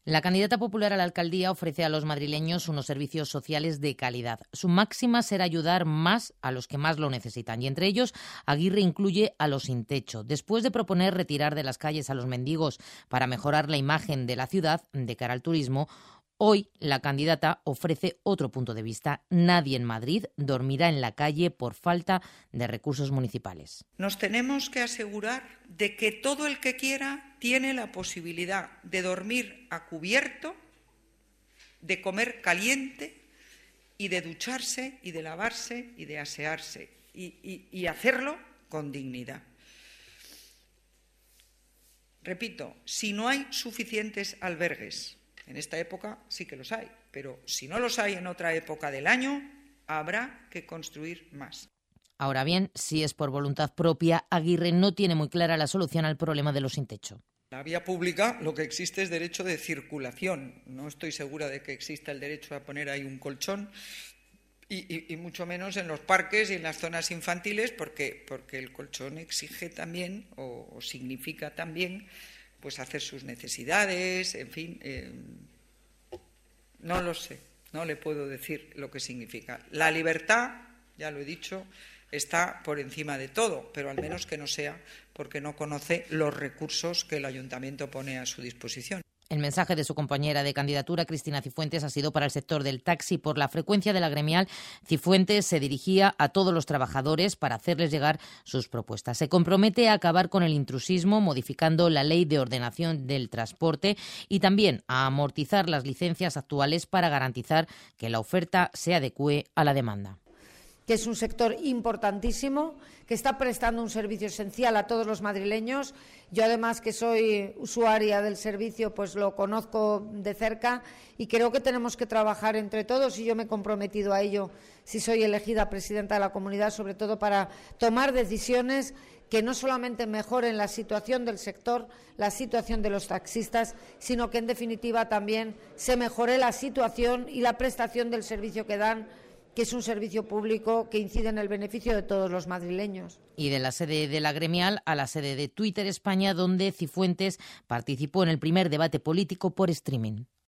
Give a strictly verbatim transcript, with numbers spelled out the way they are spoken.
La candidata popular a la alcaldía ofrece a los madrileños unos servicios sociales de calidad. Su máxima será ayudar más a los que más lo necesitan y entre ellos Aguirre incluye a los sin techo. Después de proponer retirar de las calles a los mendigos para mejorar la imagen de la ciudad de cara al turismo, hoy la candidata ofrece otro punto de vista. Nadie en Madrid dormirá en la calle por falta de recursos municipales. Nos tenemos que asegurar de que todo el que quiera tiene la posibilidad de dormir a cubierto, de comer caliente y de ducharse y de lavarse y de asearse y, y, y hacerlo con dignidad. Repito, si no hay suficientes albergues, en esta época sí que los hay, pero si no los hay en otra época del año, habrá que construir más. Ahora bien, si es por voluntad propia, Aguirre no tiene muy clara la solución al problema de los sin techo. La vía pública lo que existe es derecho de circulación. No estoy segura de que exista el derecho a poner ahí un colchón y, y, y mucho menos en los parques y en las zonas infantiles porque, porque el colchón exige también o, o significa también pues hacer sus necesidades, en fin, eh, no lo sé, no le puedo decir lo que significa. La libertad, ya lo he dicho, está por encima de todo, pero al menos que no sea porque no conoce los recursos que el ayuntamiento pone a su disposición. El mensaje de su compañera de candidatura, Cristina Cifuentes, ha sido para el sector del taxi. Por la frecuencia de la gremial, Cifuentes se dirigía a todos los trabajadores para hacerles llegar sus propuestas. Se compromete a acabar con el intrusismo, modificando la ley de ordenación del transporte y también a amortizar las licencias actuales para garantizar que la oferta se adecúe a la demanda. Que es un sector importantísimo, que está prestando un servicio esencial a todos los madrileños. Yo, además, que soy usuaria del servicio, pues lo conozco de cerca y creo que tenemos que trabajar entre todos y yo me he comprometido a ello si soy elegida presidenta de la comunidad, sobre todo para tomar decisiones que no solamente mejoren la situación del sector, la situación de los taxistas, sino que, en definitiva, también se mejore la situación y la prestación del servicio que dan, que es un servicio público que incide en el beneficio de todos los madrileños. Y de la sede de la gremial a la sede de Twitter España, donde Cifuentes participó en el primer debate político por streaming.